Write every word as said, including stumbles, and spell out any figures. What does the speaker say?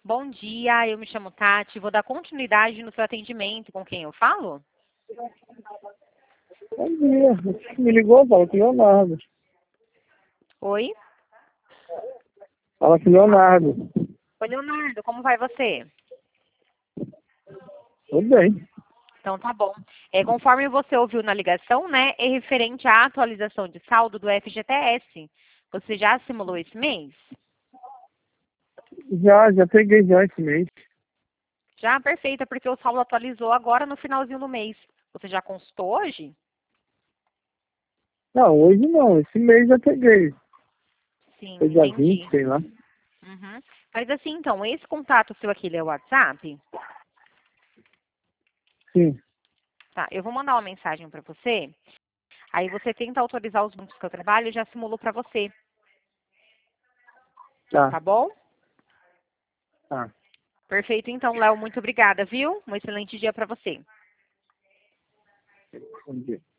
Bom dia, eu me chamo Tati, vou dar continuidade no seu atendimento. Com quem eu falo? Bom dia. Você me ligou, fala com o Leonardo. Oi? Fala com o Leonardo. Oi, Leonardo, como vai você? Tudo bem. Então tá bom. É, conforme você ouviu na ligação, né, é referente à atualização de saldo do F G T S. Você já simulou esse mês? Já, já peguei já esse mês. Já, perfeito, é porque o saldo atualizou agora no finalzinho do mês. Você já consultou hoje? Não, hoje não. Esse mês já peguei. Sim, Foi dia vinte, entendi. sei lá. Uhum. Mas assim, então, esse contato seu aqui, ele é o WhatsApp? Sim. Tá, eu vou mandar uma mensagem para você. Aí você tenta autorizar os bancos que eu trabalho e já simulou para você, Tá, tá bom? tá. Perfeito, então, Léo, muito obrigada, viu? Um excelente dia para você. Bom dia.